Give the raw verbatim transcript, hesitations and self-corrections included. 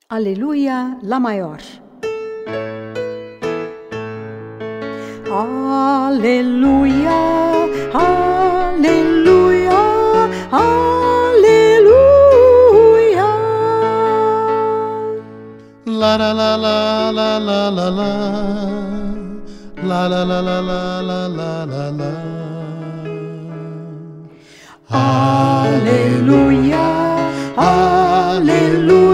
Aleluia la maior. Aleluia, aleluia, aleluia. La la la la la la la la. La la la la la la la la la. Aleluia, aleluia.